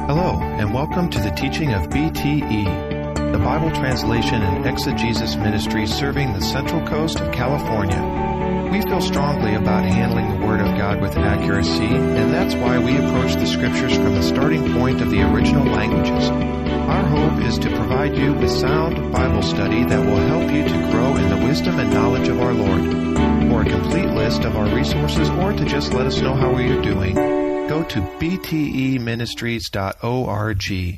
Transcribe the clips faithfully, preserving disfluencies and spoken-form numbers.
Hello, and welcome to the teaching of B T E, the Bible Translation and Exegesis Ministry serving the Central Coast of California. We feel strongly about handling the Word of God with accuracy, and that's why we approach the Scriptures from the starting point of the original languages. Our hope is to provide you with sound Bible study that will help you to grow in the wisdom and knowledge of our Lord. For a complete list of our resources or to just let us know how we are doing, go to b t e ministries dot org.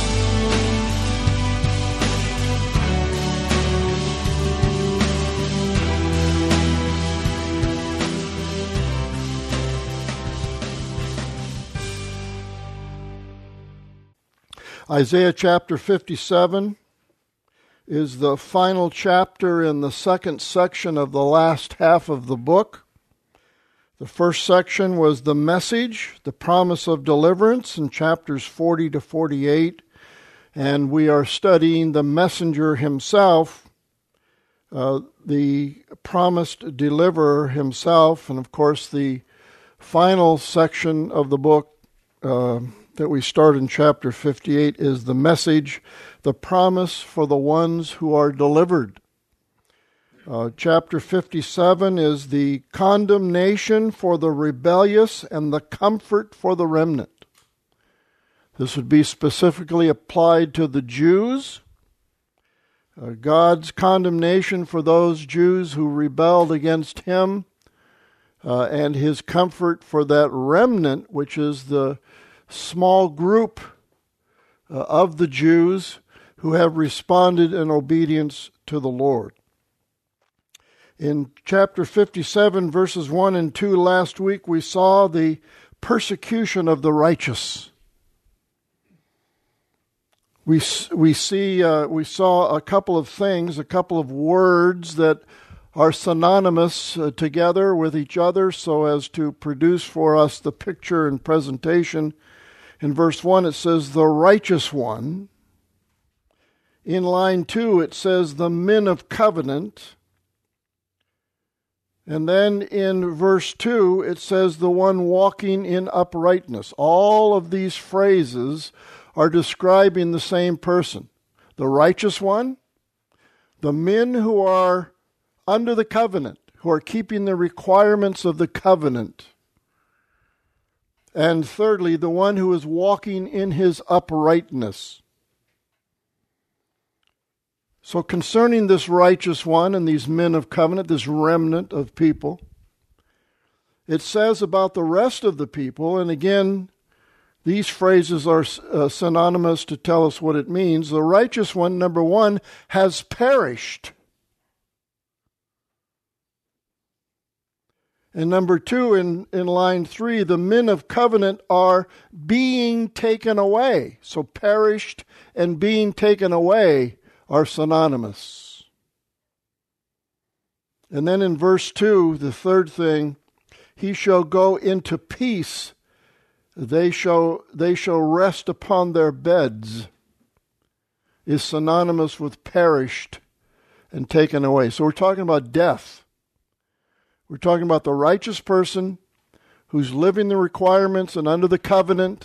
Isaiah chapter fifty-seven is the final chapter in the second section of the last half of the book. The first section was the message, the promise of deliverance in chapters forty to forty-eight, and we are studying the messenger himself, uh, the promised deliverer himself, and of course the final section of the book uh, that we start in chapter fifty-eight is the message, the promise for the ones who are delivered. Uh, chapter fifty-seven is the condemnation for the rebellious and the comfort for the remnant. This would be specifically applied to the Jews. Uh, God's condemnation for those Jews who rebelled against him, uh, and his comfort for that remnant, which is the small group uh, of the Jews who have responded in obedience to the Lord. In chapter fifty-seven, verses one and two last week, we saw the persecution of the righteous. We we see uh, we saw a couple of things, a couple of words that are synonymous uh, together with each other so as to produce for us the picture and presentation. In verse one, it says, the righteous one. In line two, it says, the men of covenant. And then in verse two, it says, the one walking in uprightness. All of these phrases are describing the same person. The righteous one, the men who are under the covenant, who are keeping the requirements of the covenant. And thirdly, the one who is walking in his uprightness. So concerning this righteous one and these men of covenant, this remnant of people, it says about the rest of the people, and again, these phrases are uh, synonymous to tell us what it means. The righteous one, number one, has perished. And number two, in, in line three, the men of covenant are being taken away. So perished and being taken away are synonymous. And then in verse two, the third thing, he shall go into peace. They shall, they shall rest upon their beds, is synonymous with perished and taken away. So we're talking about death. We're talking about the righteous person who's living the requirements and under the covenant,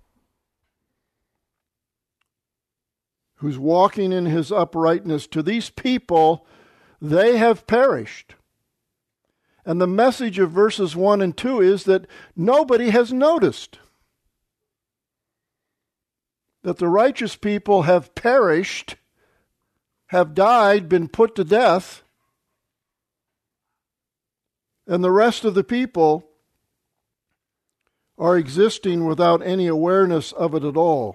who's walking in his uprightness. To these people, they have perished. And the message of verses one and two is that nobody has noticed that the righteous people have perished, have died, been put to death, and the rest of the people are existing without any awareness of it at all.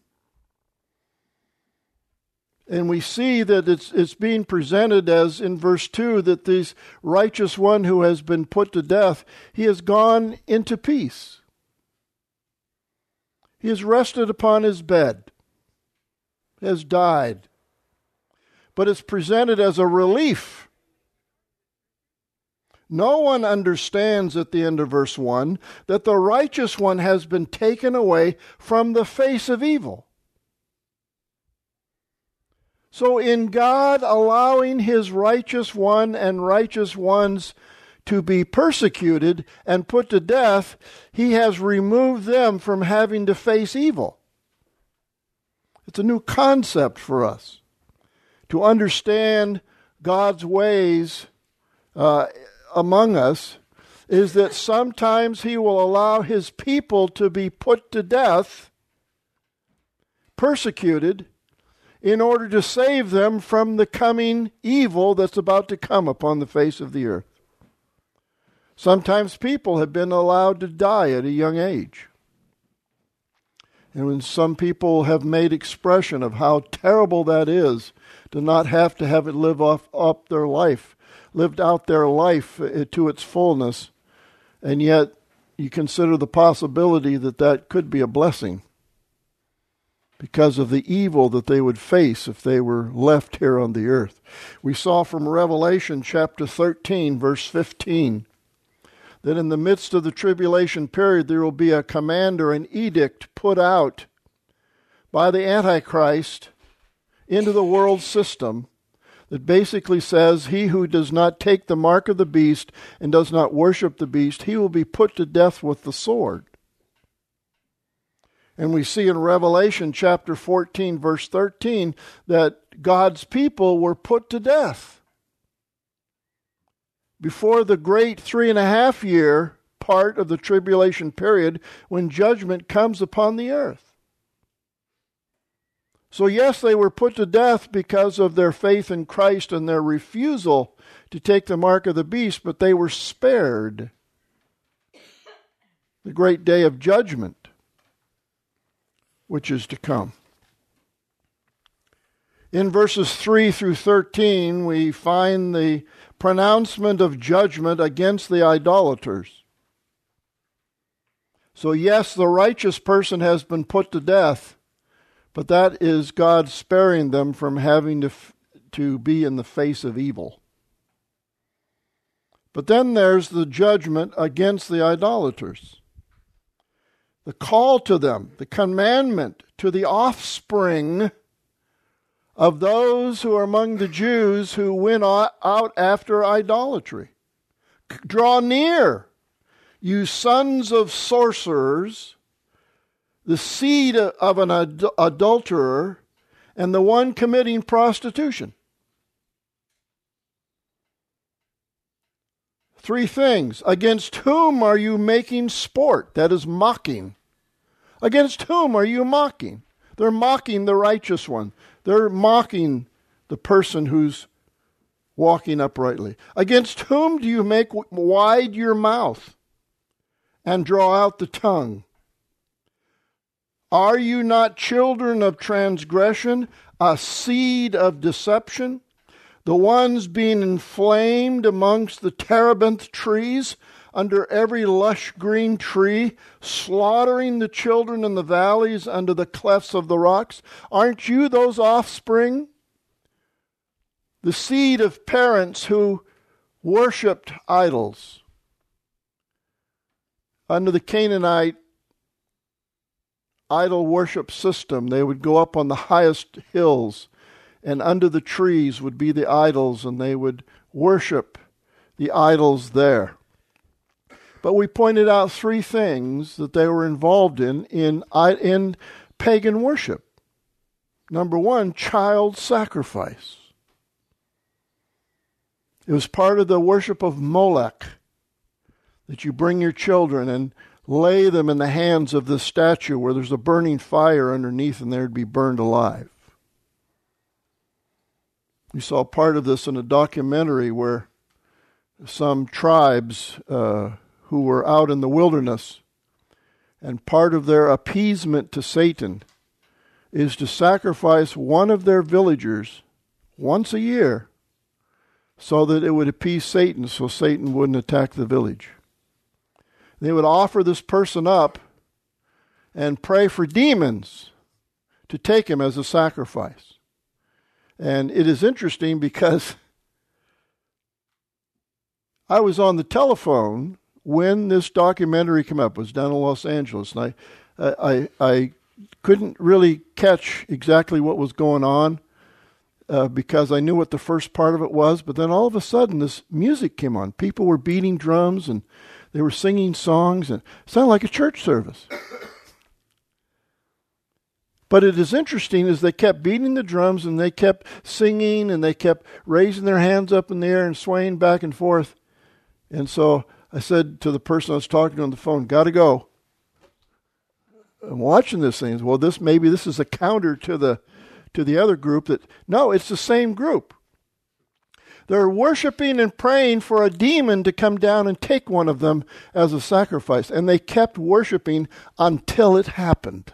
And we see that it's it's being presented as in verse two that this righteous one who has been put to death, he has gone into peace. He has rested upon his bed, has died. But it's presented as a relief. No one understands at the end of verse one that the righteous one has been taken away from the face of evil. So in God allowing his righteous one and righteous ones to be persecuted and put to death, he has removed them from having to face evil. It's a new concept for us to understand God's ways uh, among us, is that sometimes he will allow his people to be put to death, persecuted, in order to save them from the coming evil that's about to come upon the face of the earth. Sometimes people have been allowed to die at a young age. And when some people have made expression of how terrible that is, to not have to have it live off up their life, lived out their life to its fullness, and yet you consider the possibility that that could be a blessing because of the evil that they would face if they were left here on the earth. We saw from Revelation chapter thirteen, verse fifteen, that in the midst of the tribulation period there will be a command or an edict put out by the Antichrist into the world system that basically says, he who does not take the mark of the beast and does not worship the beast, he will be put to death with the sword. And we see in Revelation chapter fourteen, verse thirteen, that God's people were put to death before the great three and a half year part of the tribulation period when judgment comes upon the earth. So yes, they were put to death because of their faith in Christ and their refusal to take the mark of the beast, but they were spared the great day of judgment which is to come. In verses three through thirteen, we find the pronouncement of judgment against the idolaters. So yes, the righteous person has been put to death, but that is God sparing them from having to, to be in the face of evil. But then there's the judgment against the idolaters. The call to them, the commandment to the offspring of those who are among the Jews who went out after idolatry. Draw near, you sons of sorcerers, the seed of an ad- adulterer, and the one committing prostitution. Three things. Against whom are you making sport? That is mocking. Against whom are you mocking? They're mocking the righteous one. They're mocking the person who's walking uprightly. Against whom do you make wide your mouth and draw out the tongue? Are you not children of transgression, a seed of deception? The ones being inflamed amongst the terebinth trees, under every lush green tree, slaughtering the children in the valleys under the clefts of the rocks. Aren't you those offspring? The seed of parents who worshipped idols. Under the Canaanite idol worship system, they would go up on the highest hills, and under the trees would be the idols, and they would worship the idols there. But we pointed out three things that they were involved in in, in pagan worship. Number one, child sacrifice. It was part of the worship of Molech, that you bring your children and lay them in the hands of this statue where there's a burning fire underneath and they'd be burned alive. We saw part of this in a documentary where some tribes uh, who were out in the wilderness, and part of their appeasement to Satan is to sacrifice one of their villagers once a year so that it would appease Satan, so Satan wouldn't attack the village. They would offer this person up and pray for demons to take him as a sacrifice. And it is interesting because I was on the telephone when this documentary came up. It was down in Los Angeles, and I, I, I couldn't really catch exactly what was going on uh, because I knew what the first part of it was. But then all of a sudden, this music came on. People were beating drums, and they were singing songs, and it sounded like a church service. But it is interesting is they kept beating the drums and they kept singing and they kept raising their hands up in the air and swaying back and forth. And so I said to the person I was talking to on the phone, got to go. I'm watching this thing. Well, this maybe this is a counter to the to the other group that, no, it's the same group. They're worshiping and praying for a demon to come down and take one of them as a sacrifice. And they kept worshiping until it happened.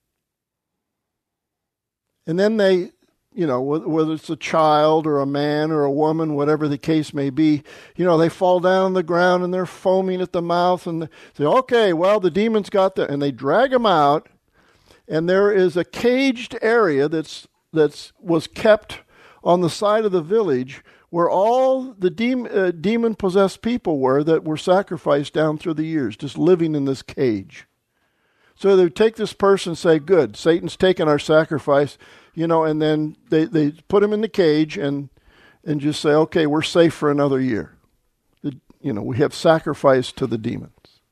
And then they, you know, whether it's a child or a man or a woman, whatever the case may be, you know, they fall down on the ground and they're foaming at the mouth and they say, okay, well, the demon's got the, and they drag them out. And there is a caged area that's that's was kept on the side of the village where all the de- uh, demon-possessed people were that were sacrificed down through the years, just living in this cage. So they would take this person and say, good, Satan's taken our sacrifice, you know, and then they, they put him in the cage and and just say, okay, we're safe for another year. The, you know, we have sacrificed to the demons.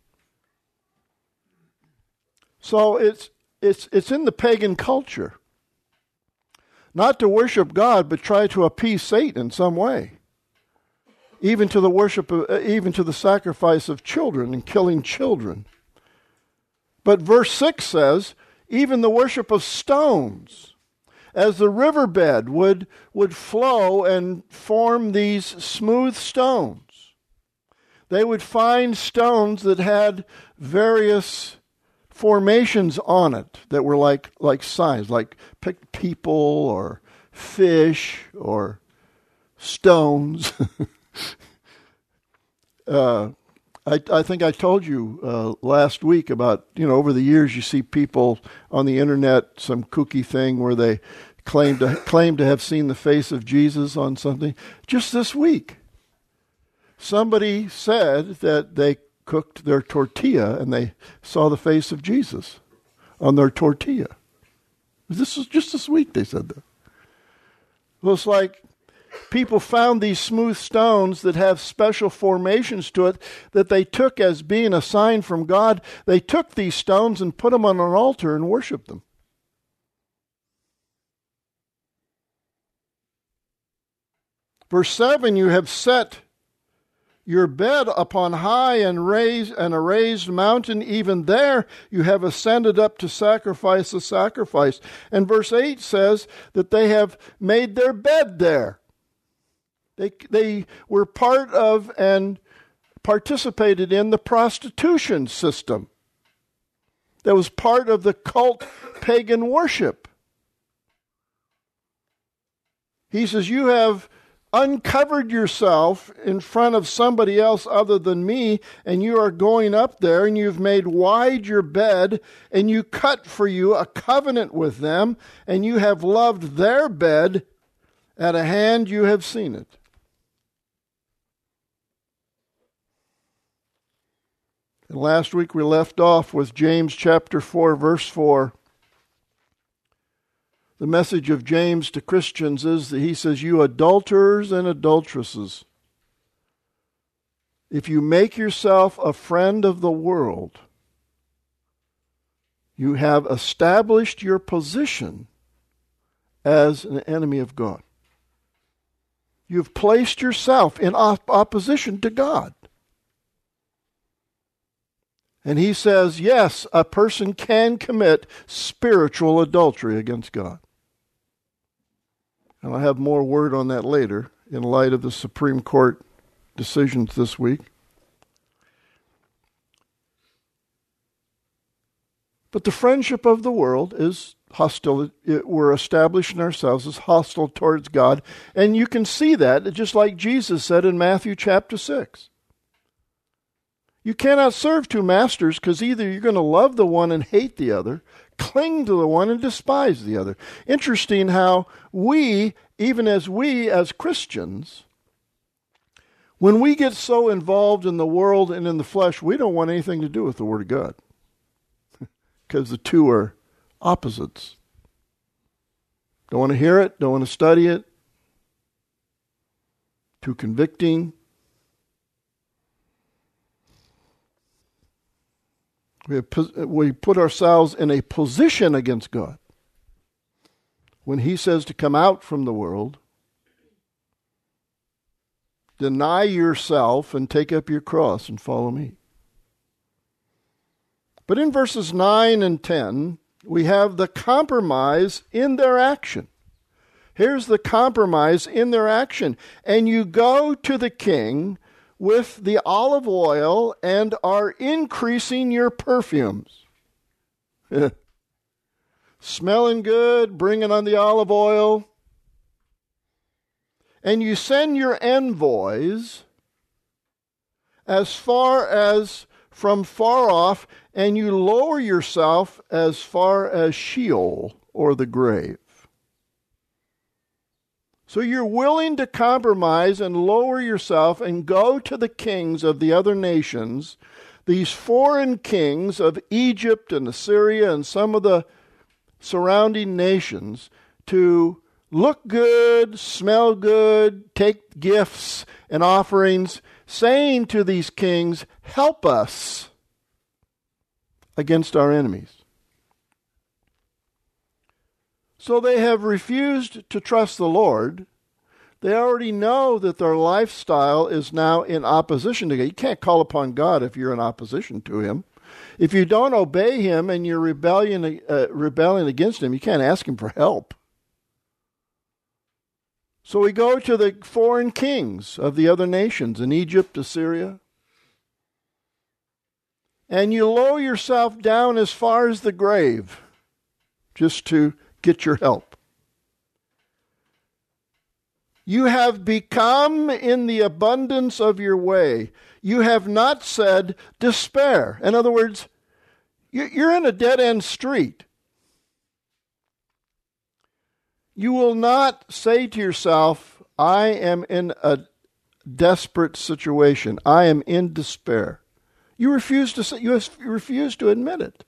So it's it's it's in the pagan culture. Not to worship God, but try to appease Satan in some way. Even to the worship of, uh, even to the sacrifice of children and killing children. But verse six says, even the worship of stones, as the riverbed would, would flow and form these smooth stones. They would find stones that had various formations on it that were like, like signs, like picked people or fish or stones. uh, I, I think I told you uh, last week about, you know, over the years you see people on the internet, some kooky thing where they claim to claim to have seen the face of Jesus on something. Just this week, somebody said that they cooked their tortilla and they saw the face of Jesus on their tortilla. This was just this week they said that. Well, it's like people found these smooth stones that have special formations to it that they took as being a sign from God. They took these stones and put them on an altar and worshiped them. Verse seven, you have set your bed upon high and raised and a raised mountain, even there you have ascended up to sacrifice the sacrifice. And verse eight says that they have made their bed there. They they were part of and participated in the prostitution system. That was part of the cult pagan worship. He says, you have uncovered yourself in front of somebody else other than me, and you are going up there, and you've made wide your bed, and you cut for you a covenant with them, and you have loved their bed. At a hand you have seen it. And last week we left off with James chapter four, verse four. The message of James to Christians is that he says, you adulterers and adulteresses, if you make yourself a friend of the world, you have established your position as an enemy of God. You've placed yourself in op- opposition to God. And he says, yes, a person can commit spiritual adultery against God. And I'll have more word on that later in light of the Supreme Court decisions this week. But the friendship of the world is hostile. We're establishing ourselves as hostile towards God. And you can see that, just like Jesus said in Matthew chapter six. You cannot serve two masters, because either you're going to love the one and hate the other, cling to the one and despise the other. Interesting how we, even as we as Christians, when we get so involved in the world and in the flesh, we don't want anything to do with the Word of God. Because the two are opposites. Don't want to hear it, don't want to study it. Too convicting. We, have, we put ourselves in a position against God. when he says to come out from the world, deny yourself and take up your cross and follow me. But in verses nine and ten, we have the compromise in their action. Here's the compromise in their action. And you go to the king with the olive oil and are increasing your perfumes. Smelling good, bringing on the olive oil. And you send your envoys as far as from far off, and you lower yourself as far as Sheol, or the grave. So you're willing to compromise and lower yourself and go to the kings of the other nations, these foreign kings of Egypt and Assyria and some of the surrounding nations, to look good, smell good, take gifts and offerings, saying to these kings, help us against our enemies. So they have refused to trust the Lord. They already know that their lifestyle is now in opposition to God. You can't call upon God if you're in opposition to Him. If you don't obey Him and you're rebellion, uh, rebelling against Him, you can't ask Him for help. So we go to the foreign kings of the other nations in Egypt, Assyria. And you lower yourself down as far as the grave just to get your help. You have become in the abundance of your way. You have not said despair. In other words, you're in a dead-end street. You will not say to yourself, I am in a desperate situation. I am in despair. You refuse to say, you refuse to admit it.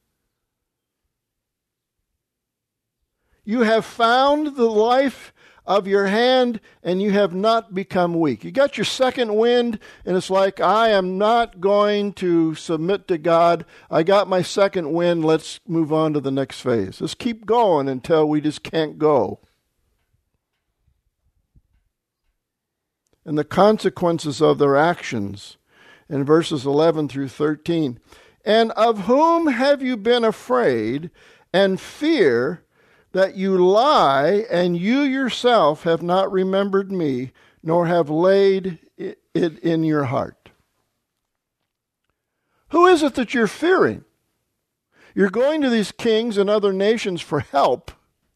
You have found the life of your hand, and you have not become weak. You got your second wind, and it's like, I am not going to submit to God. I got my second wind. Let's move on to the next phase. Let's keep going until we just can't go. And the consequences of their actions in verses eleven through thirteen. And of whom have you been afraid and fear that you lie, and you yourself have not remembered me, nor have laid it in your heart? Who is it that you're fearing? You're going to these kings and other nations for help.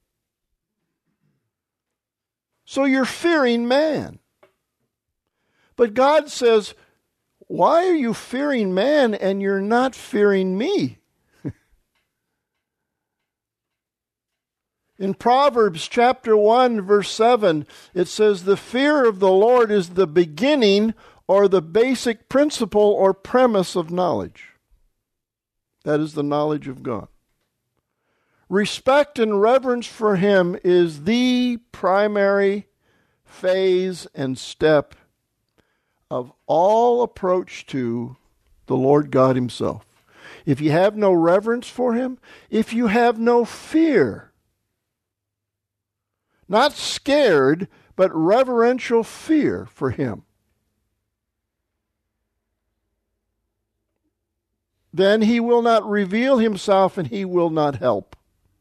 So you're fearing man. But God says, why are you fearing man and you're not fearing me? In Proverbs chapter one, verse seven, it says, the fear of the Lord is the beginning or the basic principle or premise of knowledge. That is the knowledge of God. Respect and reverence for Him is the primary phase and step of all approach to the Lord God Himself. If you have no reverence for Him, if you have no fear, not scared, but reverential fear for Him, then He will not reveal Himself and He will not help.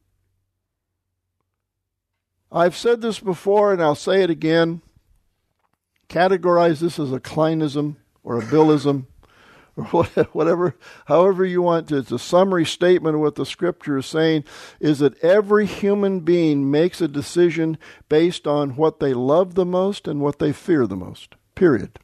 I've said this before and I'll say it again. Categorize this as a Kleinism or a Billism or whatever, however you want to. It's a summary statement of what the Scripture is saying, is that every human being makes a decision based on what they love the most and what they fear the most. Period.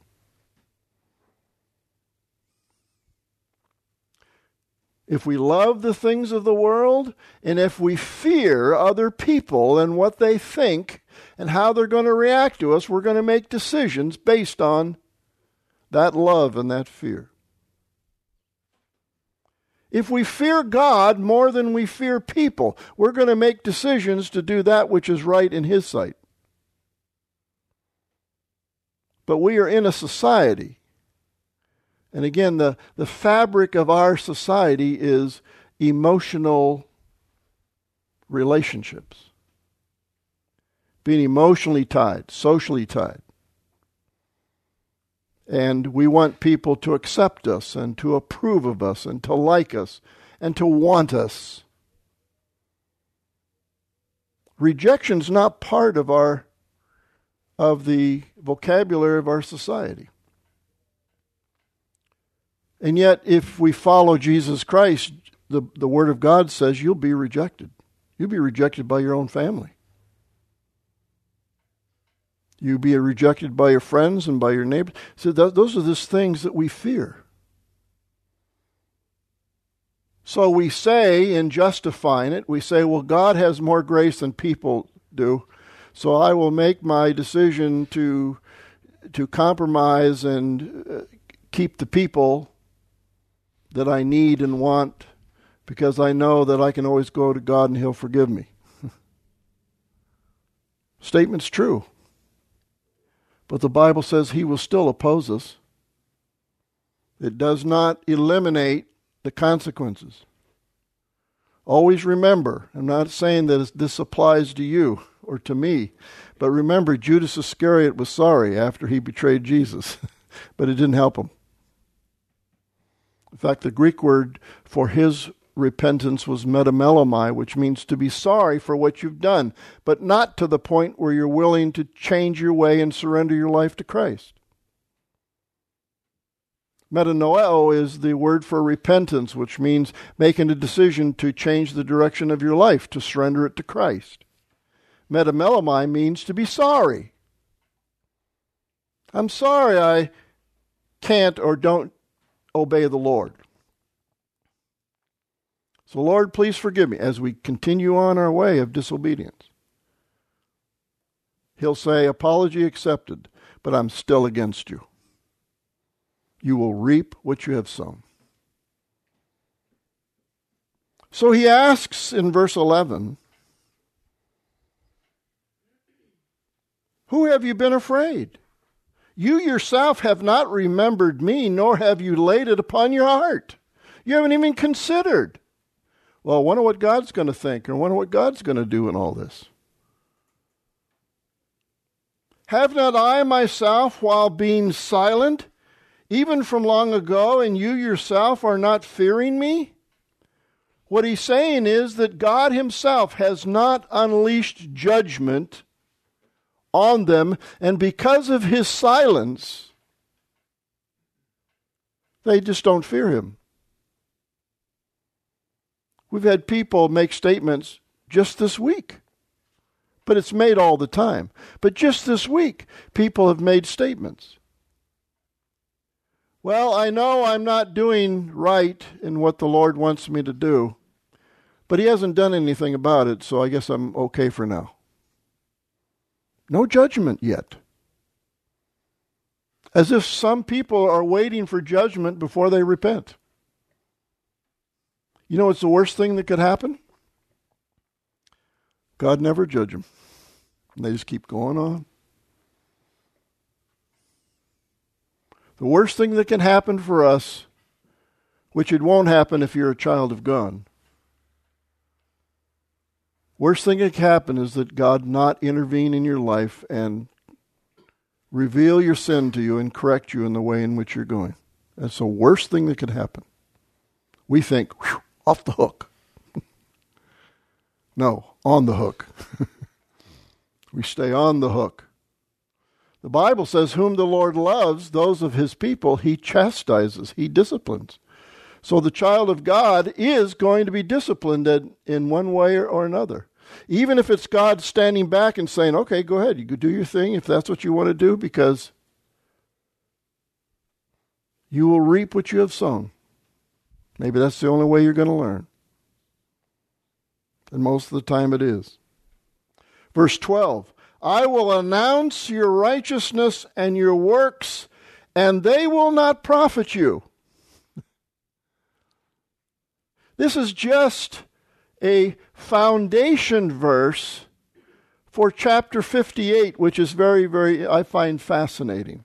If we love the things of the world, and if we fear other people and what they think and how they're going to react to us, we're going to make decisions based on that love and that fear. If we fear God more than we fear people, we're going to make decisions to do that which is right in His sight. But we are in a society. And again, the, the fabric of our society is emotional relationships. being emotionally tied, socially tied. And we want people to accept us and to approve of us and to like us and to want us. Rejection's not part of our of the vocabulary of our society. And yet, if we follow Jesus Christ, the, the Word of God says you'll be rejected. You'll be rejected by your own family. You'll be rejected by your friends and by your neighbors. So th- those are the things that we fear. So we say, in justifying it, we say, well, God has more grace than people do, so I will make my decision to, to compromise and uh, keep the people that I need and want, because I know that I can always go to God and He'll forgive me. Statement's true. But the Bible says He will still oppose us. It does not eliminate the consequences. Always remember, I'm not saying that this applies to you or to me, but remember, Judas Iscariot was sorry after he betrayed Jesus, but it didn't help him. In fact, the Greek word for his repentance was metamelomai, which means to be sorry for what you've done, but not to the point where you're willing to change your way and surrender your life to Christ. Metanoeo is the word for repentance, which means making a decision to change the direction of your life, to surrender it to Christ. Metamelomai means to be sorry. I'm sorry I can't or don't obey the Lord. So, Lord, please forgive me as we continue on our way of disobedience. He'll say, apology accepted, but I'm still against you. You will reap what you have sown. So he asks in verse eleven, who have you been afraid? You yourself have not remembered me, nor have you laid it upon your heart. You haven't even considered. Well, I wonder what God's going to think, or I wonder what God's going to do in all this. Have not I myself, while being silent, even from long ago, and you yourself are not fearing me? What he's saying is that God Himself has not unleashed judgment on them, and because of His silence, they just don't fear Him. We've had people make statements just this week, but it's made all the time. But just this week, people have made statements. Well, I know I'm not doing right in what the Lord wants me to do, but He hasn't done anything about it, so I guess I'm okay for now. No judgment yet. As if some people are waiting for judgment before they repent. You know what's the worst thing that could happen? God never judge them. And they just keep going on. The worst thing that can happen for us, which it won't happen if you're a child of God, worst thing that can happen is that God not intervene in your life and reveal your sin to you and correct you in the way in which you're going. That's the worst thing that could happen. We think, whew, off the hook. No, on the hook. We stay on the hook. The Bible says, whom the Lord loves, those of His people, He chastises, He disciplines. So the child of God is going to be disciplined in one way or another. Even if it's God standing back and saying, okay, go ahead, you can do your thing if that's what you want to do, because you will reap what you have sown. Maybe that's the only way you're going to learn. And most of the time it is. Verse twelve, I will announce your righteousness and your works, and they will not profit you. This is just a foundation verse for chapter fifty-eight, which is very, very, I find fascinating.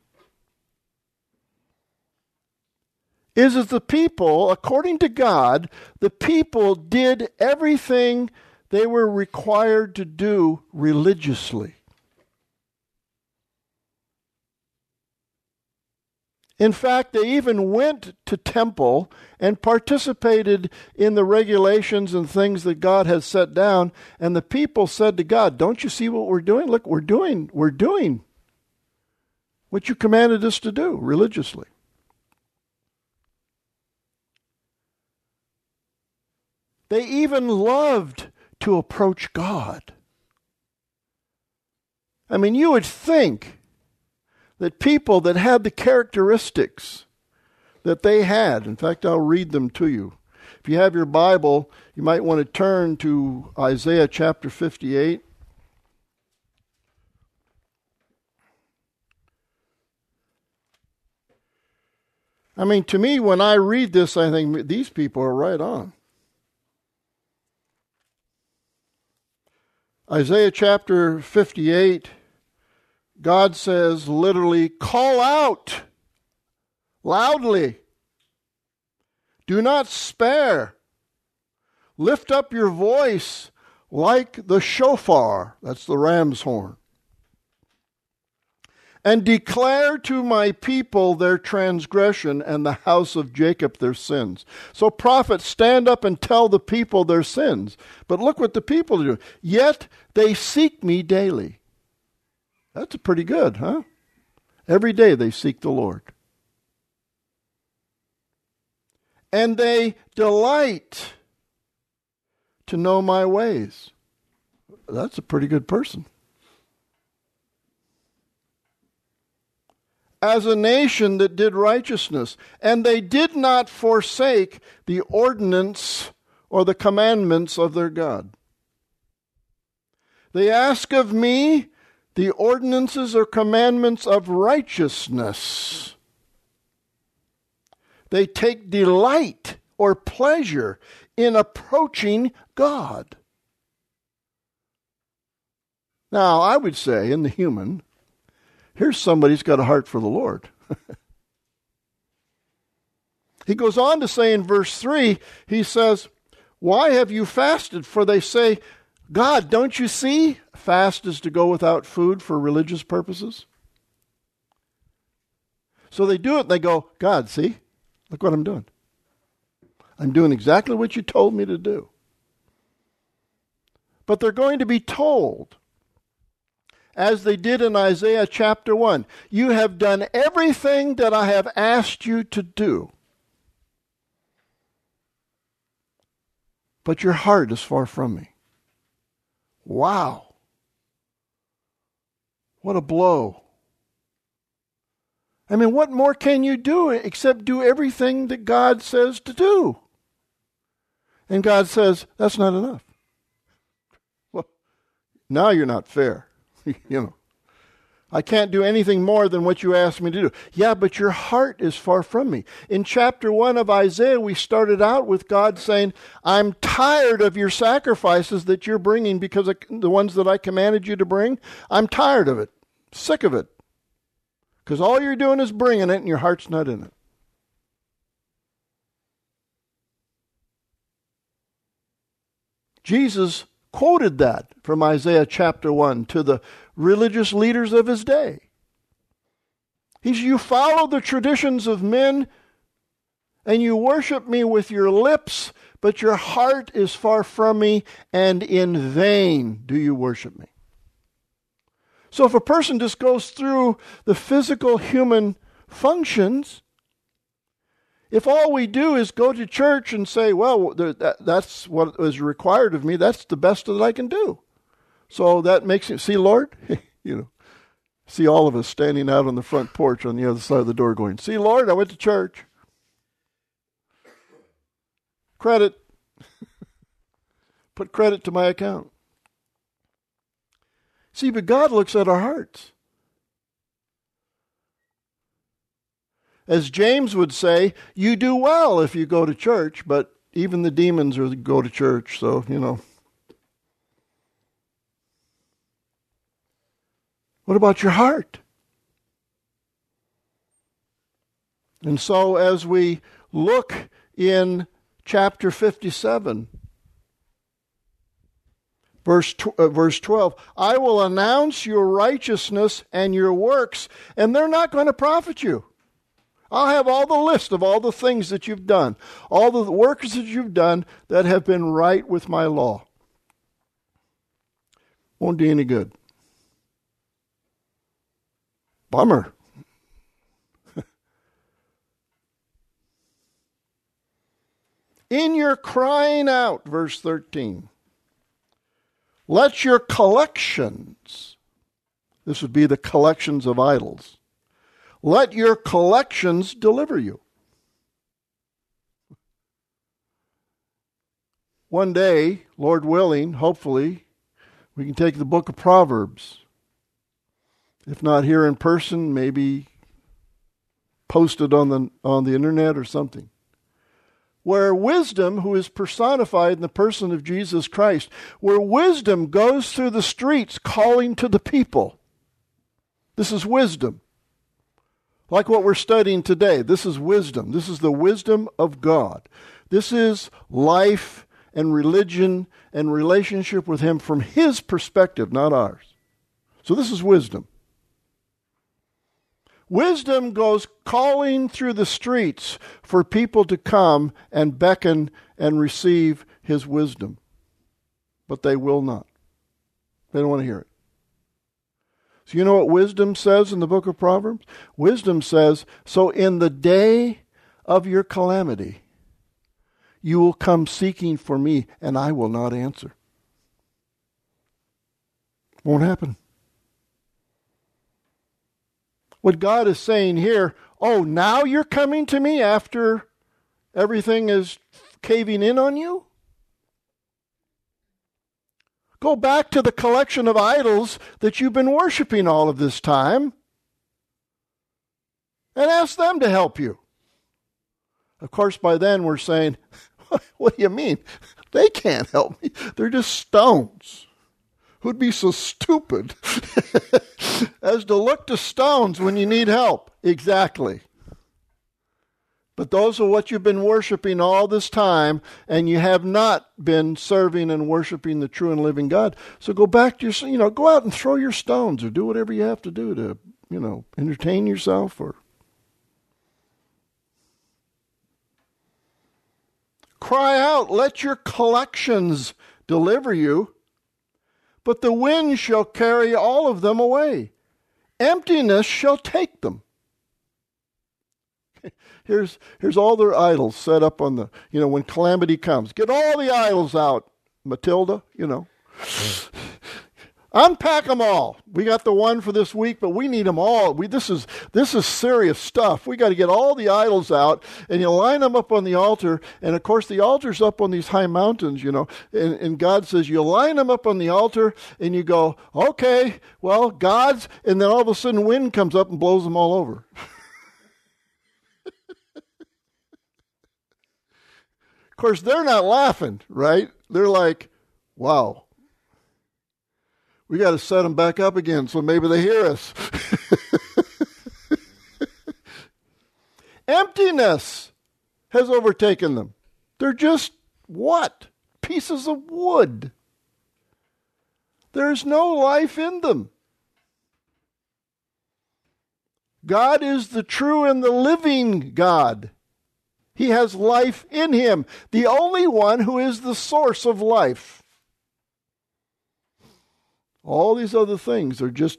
Is that the people, according to God, the people did everything they were required to do religiously. In fact, they even went to temple and participated in the regulations and things that God had set down. And the people said to God, don't you see what we're doing? Look, we're doing, we're doing what you commanded us to do religiously. They even loved to approach God. I mean, you would think that people that had the characteristics that they had, in fact, I'll read them to you. If you have your Bible, you might want to turn to Isaiah chapter fifty-eight. I mean, to me, when I read this, I think these people are right on. Isaiah chapter fifty-eight, God says literally, call out loudly. Do not spare. Lift up your voice like the shofar, that's the ram's horn, and declare to my people their transgression and the house of Jacob their sins. So prophets stand up and tell the people their sins. But look what the people do. Yet they seek me daily. That's pretty good, huh? Every day they seek the Lord. And they delight to know my ways. That's a pretty good person. As a nation that did righteousness, and they did not forsake the ordinance or the commandments of their God. They ask of me the ordinances or commandments of righteousness. They take delight or pleasure in approaching God. Now, I would say in the human, here's somebody who's got a heart for the Lord. He goes on to say in verse three, he says, why have you fasted? For they say, God, don't you see? Fast is to go without food for religious purposes. So they do it and they go, God, see? Look what I'm doing. I'm doing exactly what you told me to do. But they're going to be told, as they did in Isaiah chapter one, you have done everything that I have asked you to do. But your heart is far from me. Wow. What a blow. I mean, what more can you do except do everything that God says to do? And God says, that's not enough. Well, now you're not fair. You know, I can't do anything more than what you asked me to do. Yeah, but your heart is far from me. In chapter one of Isaiah, we started out with God saying, I'm tired of your sacrifices that you're bringing because of the ones that I commanded you to bring. I'm tired of it, sick of it. Because all you're doing is bringing it and your heart's not in it. Jesus quoted that from Isaiah chapter one to the religious leaders of his day. He's, you follow the traditions of men and you worship me with your lips, but your heart is far from me, and in vain do you worship me. So if a person just goes through the physical human functions, if all we do is go to church and say, well, that, that's what is required of me, that's the best that I can do. So that makes it, see, Lord, you know, see all of us standing out on the front porch on the other side of the door going, see, Lord, I went to church. Credit. Put credit to my account. See, but God looks at our hearts. As James would say, you do well if you go to church, but even the demons are go to church, so, you know. What about your heart? And so as we look in chapter fifty-seven, Verse, tw- uh, verse twelve, I will announce your righteousness and your works, and they're not going to profit you. I'll have all the list of all the things that you've done, all the works that you've done that have been right with my law. Won't do any good. Bummer. In your crying out, verse thirteen, let your collections, this would be the collections of idols, let your collections deliver you. One day, Lord willing, hopefully, we can take the book of Proverbs. If not here in person, maybe posted on the on the internet or something. Where wisdom, who is personified in the person of Jesus Christ, where wisdom goes through the streets calling to the people. This is wisdom. Like what we're studying today. This is wisdom. This is the wisdom of God. This is life and religion and relationship with Him from His perspective, not ours. So this is wisdom. Wisdom goes calling through the streets for people to come and beckon and receive His wisdom. But they will not. They don't want to hear it. So you know what wisdom says in the book of Proverbs? Wisdom says, so in the day of your calamity, you will come seeking for me, and I will not answer. Won't happen. What God is saying here, oh, now you're coming to me after everything is caving in on you? Go back to the collection of idols that you've been worshiping all of this time and ask them to help you. Of course, by then we're saying, what do you mean? They can't help me. They're just stones. Who'd be so stupid as to look to stones when you need help? Exactly. But those are what you've been worshiping all this time, and you have not been serving and worshiping the true and living God. So go back to your, you know, go out and throw your stones or do whatever you have to do to, you know, entertain yourself or cry out, let your collections deliver you. But the wind shall carry all of them away. Emptiness shall take them. Here's, here's all their idols set up on the, you know, when calamity comes. Get all the idols out, Matilda, you know. Unpack them all. We got the one for this week, but we need them all. We, this is this is serious stuff. We got to get all the idols out, and you line them up on the altar. And, of course, the altar's up on these high mountains, you know. And, and God says, you line them up on the altar, and you go, okay, well, God's, and then all of a sudden wind comes up and blows them all over. Of course, they're not laughing, right? They're like, wow. We got to set them back up again so maybe they hear us. Emptiness has overtaken them. They're just what? Pieces of wood. There's no life in them. God is the true and the living God. He has life in Him, the only one who is the source of life. All these other things are just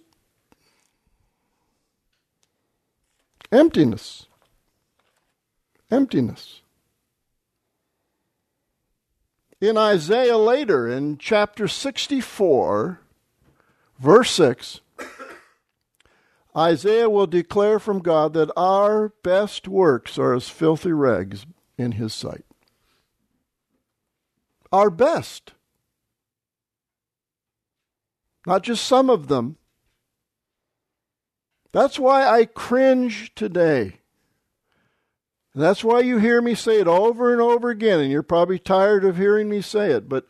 emptiness. Emptiness. In Isaiah later, in chapter sixty-four, verse six, Isaiah will declare from God that our best works are as filthy rags in His sight. Our best. Not just some of them. That's why I cringe today. And that's why you hear me say it over and over again, and you're probably tired of hearing me say it. But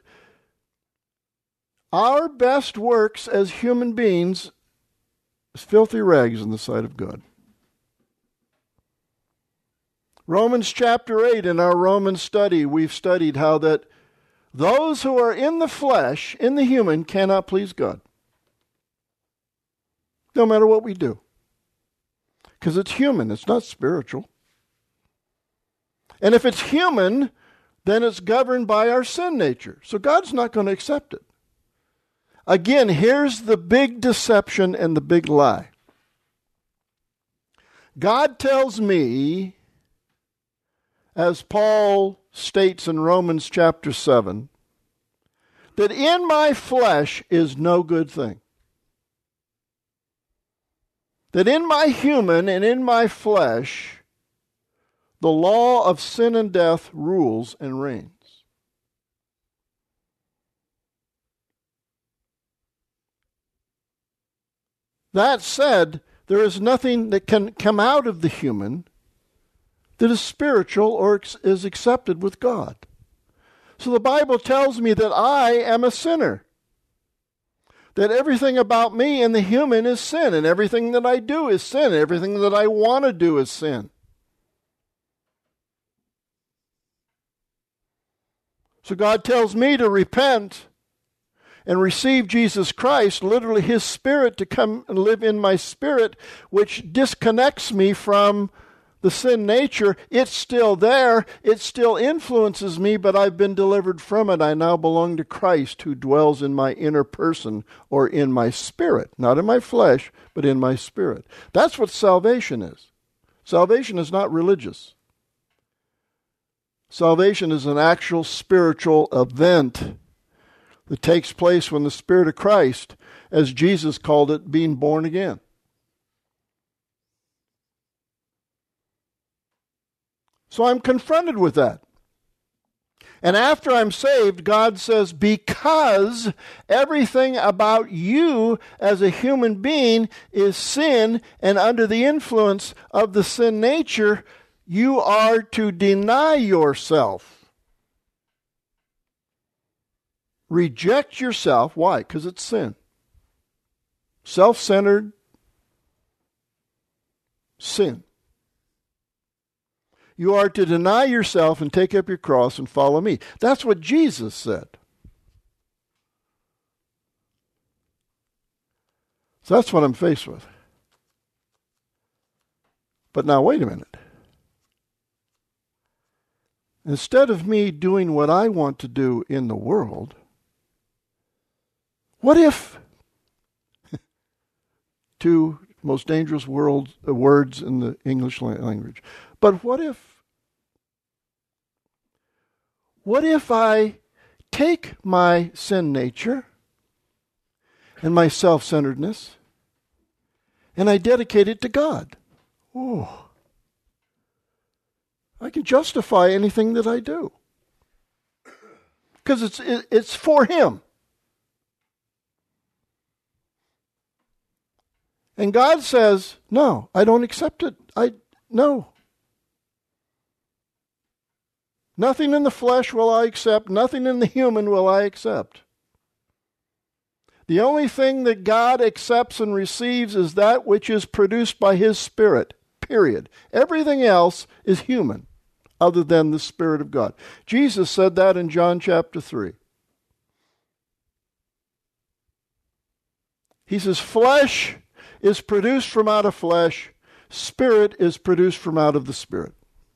our best works as human beings is filthy rags in the sight of God. Romans chapter eight, in our Roman study, we've studied how that those who are in the flesh, in the human, cannot please God. No matter what we do. because it's human. It's not spiritual. And if it's human, then it's governed by our sin nature. So God's not going to accept it. Again, here's the big deception and the big lie. God tells me, as Paul states in Romans chapter seven, that in my flesh is no good thing. That in my human and in my flesh, the law of sin and death rules and reigns. That said, there is nothing that can come out of the human that is spiritual or is accepted with God. So the Bible tells me that I am a sinner. That everything about me and the human is sin, and everything that I do is sin, and everything that I want to do is sin. So God tells me to repent and receive Jesus Christ, literally His Spirit to come and live in my spirit, which disconnects me from the sin nature. It's still there. It still influences me, but I've been delivered from it. I now belong to Christ, who dwells in my inner person or in my spirit. Not in my flesh, but in my spirit. That's what salvation is. Salvation is not religious. Salvation is an actual spiritual event that takes place when the Spirit of Christ, as Jesus called it, being born again. So I'm confronted with that. And after I'm saved, God says, because everything about you as a human being is sin and under the influence of the sin nature, you are to deny yourself. Reject yourself. Why? Because it's sin. Self-centered sin. You are to deny yourself and take up your cross and follow me. That's what Jesus said. So that's what I'm faced with. But now, wait a minute. Instead of me doing what I want to do in the world, what if, two most dangerous world, uh, words in the English language, but what if, what if I take my sin nature and my self-centeredness and I dedicate it to God? Oh, I can justify anything that I do because it's it's for Him. And God says, no, I don't accept it. I no. Nothing in the flesh will I accept. Nothing in the human will I accept. The only thing that God accepts and receives is that which is produced by His Spirit, period. Everything else is human, other than the Spirit of God. Jesus said that in John chapter three. He says, flesh is produced from out of flesh, spirit is produced from out of the Spirit.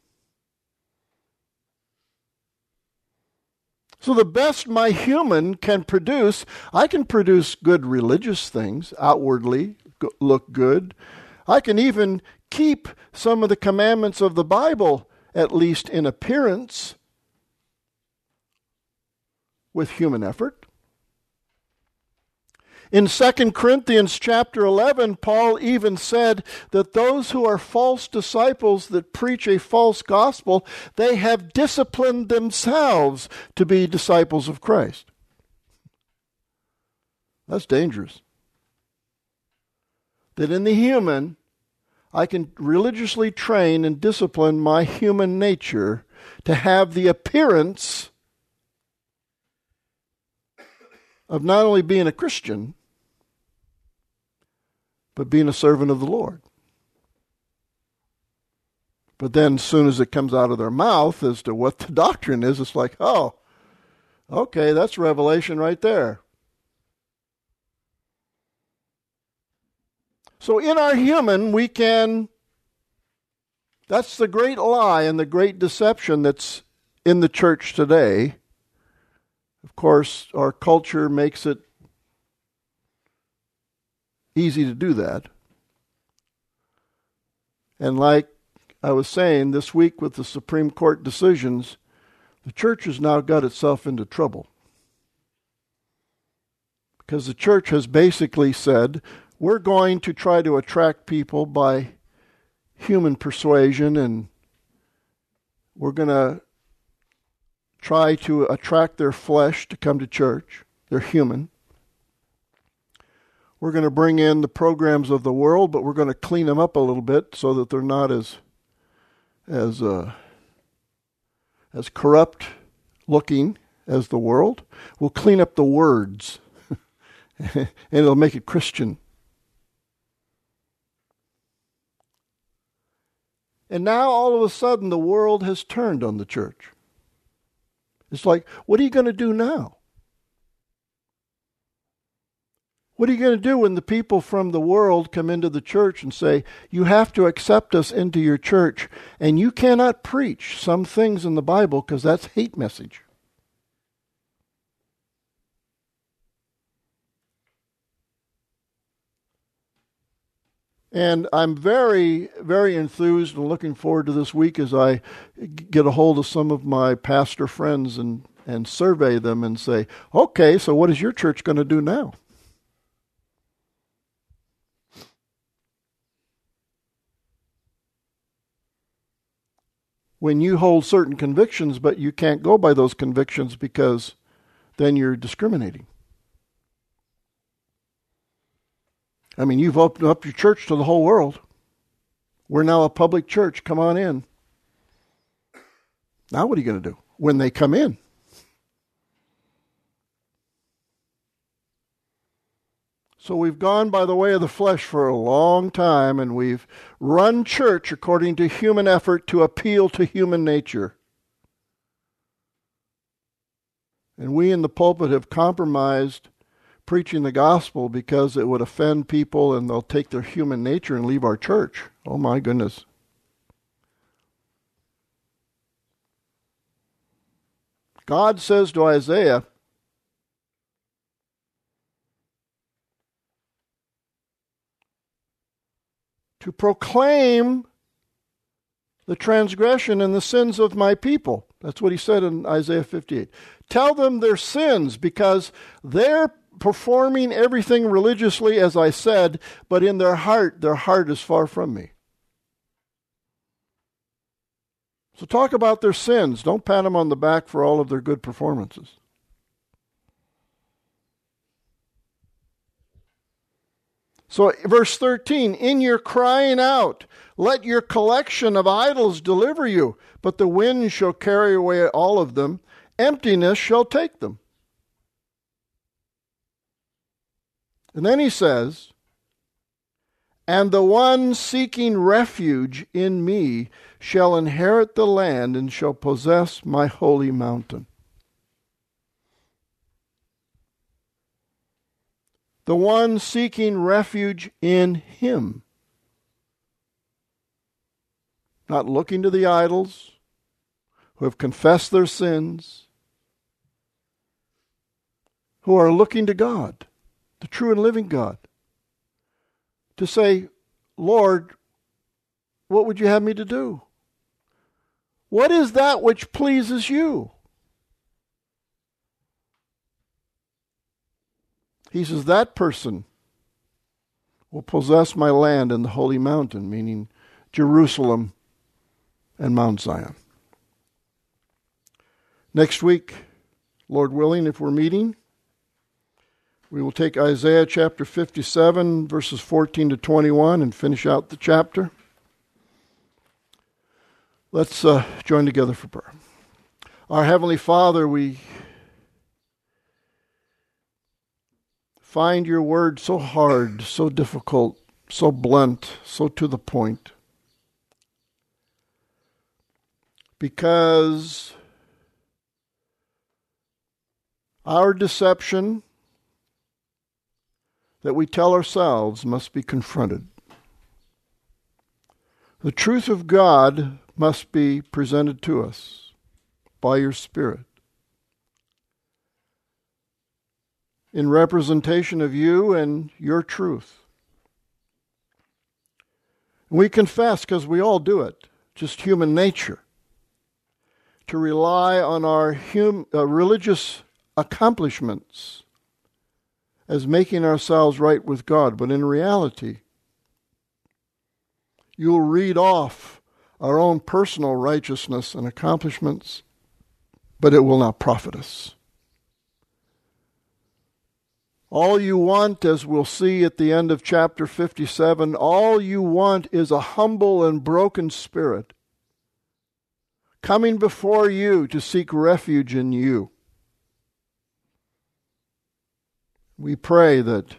So the best my human can produce, I can produce good religious things, outwardly look good. I can even keep some of the commandments of the Bible, at least in appearance, with human effort. In Second Corinthians chapter eleven, Paul even said that those who are false disciples that preach a false gospel, they have disciplined themselves to be disciples of Christ. That's dangerous. That in the human, I can religiously train and discipline my human nature to have the appearance of not only being a Christian, but being a servant of the Lord. But then as soon as it comes out of their mouth as to what the doctrine is, it's like, oh, okay, that's revelation right there. So in our human, we can That's the great lie and the great deception that's in the church today. Of course, our culture makes it easy to do that. And like I was saying, this week with the Supreme Court decisions, the church has now got itself into trouble. Because the church has basically said, we're going to try to attract people by human persuasion, and we're going to try to attract their flesh to come to church. They're human. We're going to bring in the programs of the world, but we're going to clean them up a little bit so that they're not as as uh, as corrupt looking as the world. We'll clean up the words, and it'll make it Christian. And now all of a sudden the world has turned on the church. It's like, what are you going to do now? What are you going to do when the people from the world come into the church and say, you have to accept us into your church, and you cannot preach some things in the Bible because that's hate message? And I'm very, very enthused and looking forward to this week as I get a hold of some of my pastor friends and, and survey them and say, okay, so what is your church going to do now? When you hold certain convictions, but you can't go by those convictions because then you're discriminating. I mean, you've opened up your church to the whole world. We're now a public church. Come on in. Now what are you going to do when they come in? So we've gone by the way of the flesh for a long time, and we've run church according to human effort to appeal to human nature. And we in the pulpit have compromised preaching the gospel because it would offend people and they'll take their human nature and leave our church. Oh my goodness. God says to Isaiah, to proclaim the transgression and the sins of my people. That's what he said in Isaiah fifty-eight. Tell them their sins, because they're performing everything religiously, as I said, but in their heart, their heart is far from me. So talk about their sins. Don't pat them on the back for all of their good performances. So verse thirteen, in your crying out, let your collection of idols deliver you, but the wind shall carry away all of them, emptiness shall take them. And then he says, and the one seeking refuge in me shall inherit the land and shall possess my holy mountain. The one seeking refuge in him. Not looking to the idols, who have confessed their sins, who are looking to God, the true and living God, to say, Lord, what would you have me to do? What is that which pleases you? He says, that person will possess my land and the holy mountain, meaning Jerusalem and Mount Zion. Next week, Lord willing, if we're meeting, we will take Isaiah chapter fifty-seven, verses fourteen to twenty-one, and finish out the chapter. Let's uh, join together for prayer. Our Heavenly Father, we find your word so hard, so difficult, so blunt, so to the point. Because our deception that we tell ourselves must be confronted. The truth of God must be presented to us by your Spirit in representation of you and your truth. We confess, because we all do it, just human nature, to rely on our hum, uh, religious accomplishments as making ourselves right with God. But in reality, you'll read off our own personal righteousness and accomplishments, but it will not profit us. All you want, as we'll see at the end of chapter fifty-seven, all you want is a humble and broken spirit coming before you to seek refuge in you. We pray that,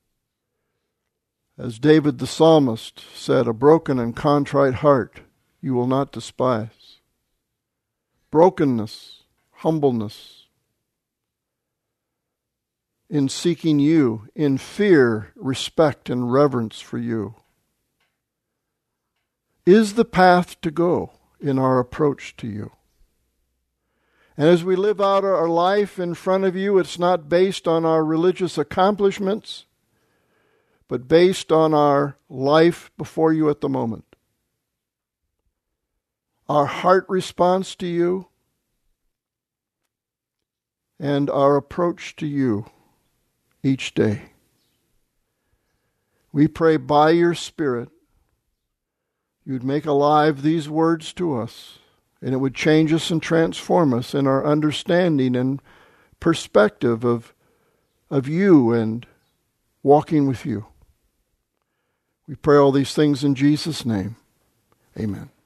as David the psalmist said, a broken and contrite heart you will not despise. Brokenness, humbleness, in seeking you, in fear, respect, and reverence for you, is the path to go in our approach to you. And as we live out our life in front of you, it's not based on our religious accomplishments, but based on our life before you at the moment. Our heart response to you and our approach to you each day. We pray by your Spirit you'd make alive these words to us, and it would change us and transform us in our understanding and perspective of, of you and walking with you. We pray all these things in Jesus' name. Amen.